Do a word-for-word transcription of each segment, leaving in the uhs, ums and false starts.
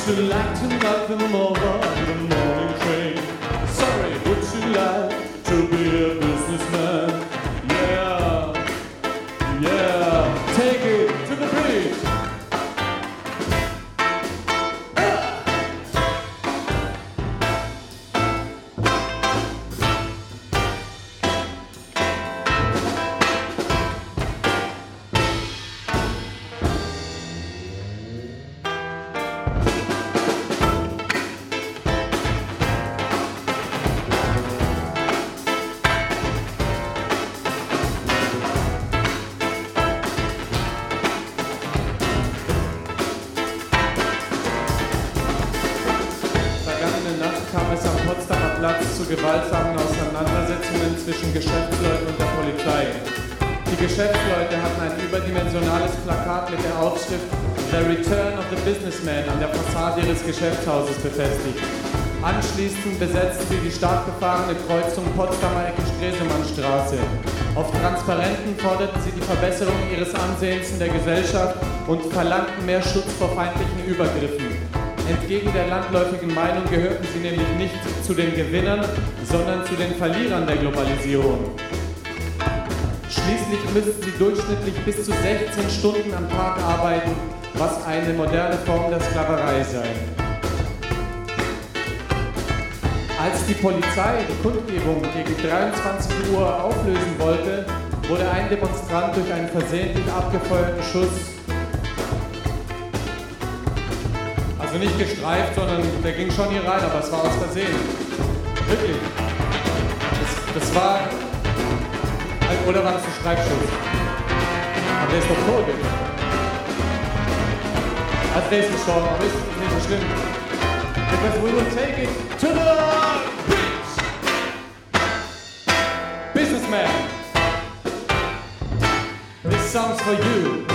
you like to knock them over the morning train? Sorry, would you like to be a businessman? Yeah, yeah, take it to the beat. Gewaltsamen Auseinandersetzungen zwischen Geschäftsleuten und der Polizei. Die Geschäftsleute hatten ein überdimensionales Plakat mit der Aufschrift The Return of the Businessman an der Fassade ihres Geschäftshauses befestigt. Anschließend besetzten sie die stark befahrene Kreuzung Potsdamer Ecke Stresemannstraße. Auf Transparenten forderten sie die Verbesserung ihres Ansehens in der Gesellschaft und verlangten mehr Schutz vor feindlichen Übergriffen. Entgegen der landläufigen Meinung gehörten sie nämlich nicht zu den Gewinnern, sondern zu den Verlierern der Globalisierung. Schließlich müssten sie durchschnittlich bis zu sechzehn Stunden am Tag arbeiten, was eine moderne Form der Sklaverei sei. Als die Polizei die Kundgebung gegen dreiundzwanzig Uhr auflösen wollte, wurde ein Demonstrant durch einen versehentlich abgefeuerten Schuss Also nicht gestreift, sondern der ging schon hier rein, aber es war aus Versehen. Wirklich. Das, das war... Oder war das ein Streifschuss? Aber der ist doch tot. Also der ist gestorben, aber ist nicht so schlimm. Because we will take it to the beach! Businessman! This song's for you.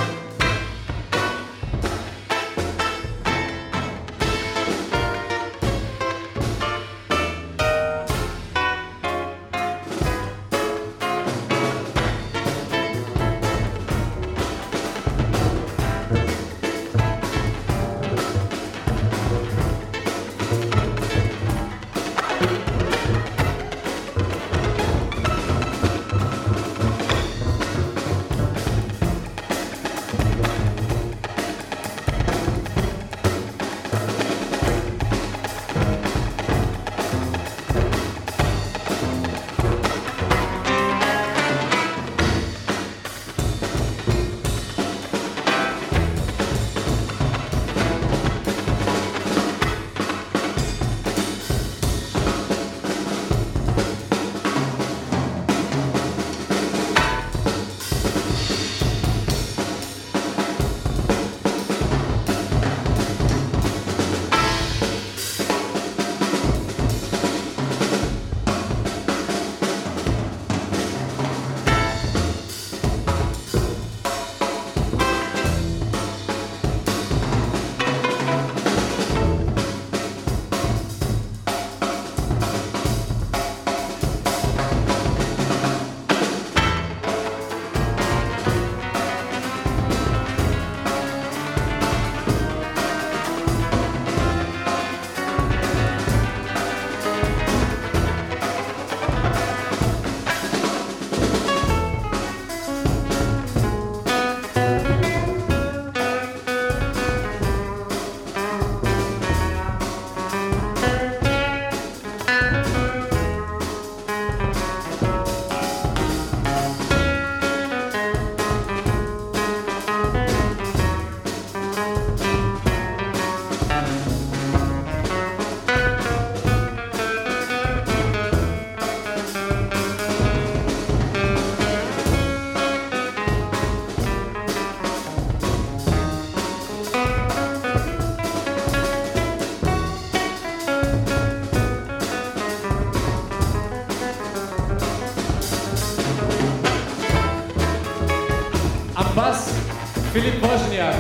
Bass, Philipp Wozniak.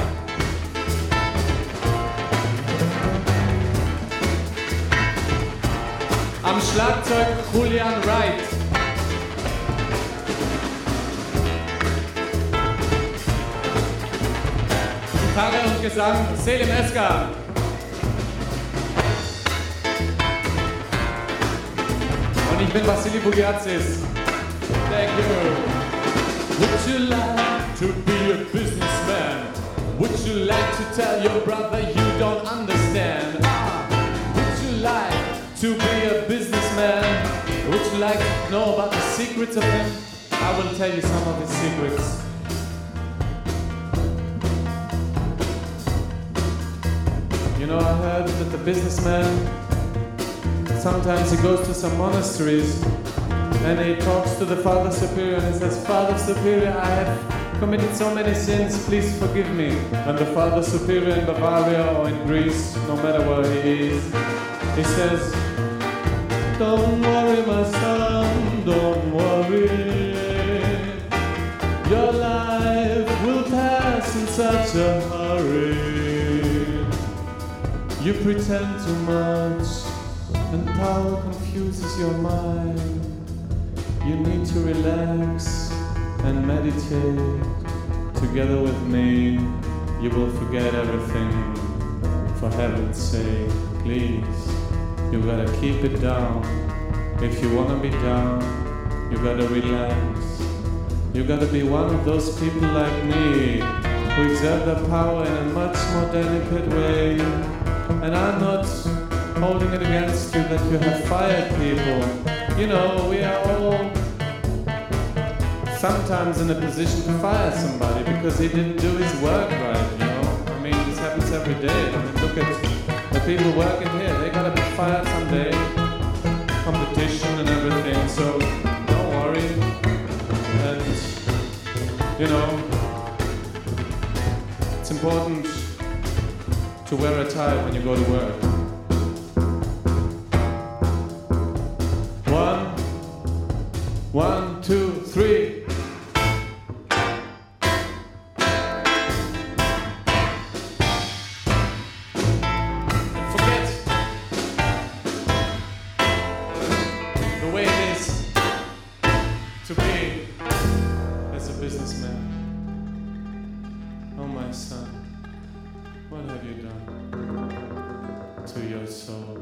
Am Schlagzeug Julian Wright. Gitarre und Gesang Selim Eska. Und ich bin Vassili Bugiatsis. Thank you. Would you like to be a businessman? Would you like to tell your brother you don't understand? Ah, would you like to be a businessman? Would you like to know about the secrets of him? I will tell you some of his secrets. You know, I heard that the businessman, sometimes he goes to some monasteries and he talks to the Father Superior and he says, Father Superior, I have committed so many sins, please forgive me. And the Father Superior in Bavaria or in Greece, no matter where he is, he says, don't worry, my son, don't worry. Your life will pass in such a hurry. You pretend too much, and power confuses your mind. You need to relax and meditate. Together with me, you will forget everything. For heaven's sake, please, you gotta keep it down. If you wanna be down, you gotta relax. You gotta be one of those people like me, who exert their power in a much more delicate way. And I'm not holding it against you that you have fired people. You know, we are all sometimes in a position to fire somebody because he didn't do his work right, you know? I mean, this happens every day. I mean, look at the people working here. They gotta be fired someday. Competition and everything, so don't worry. And, you know, it's important to wear a tie when you go to work. One, one, two, three. And forget the way it is to be as a businessman. Oh, my son, what have you done to your soul?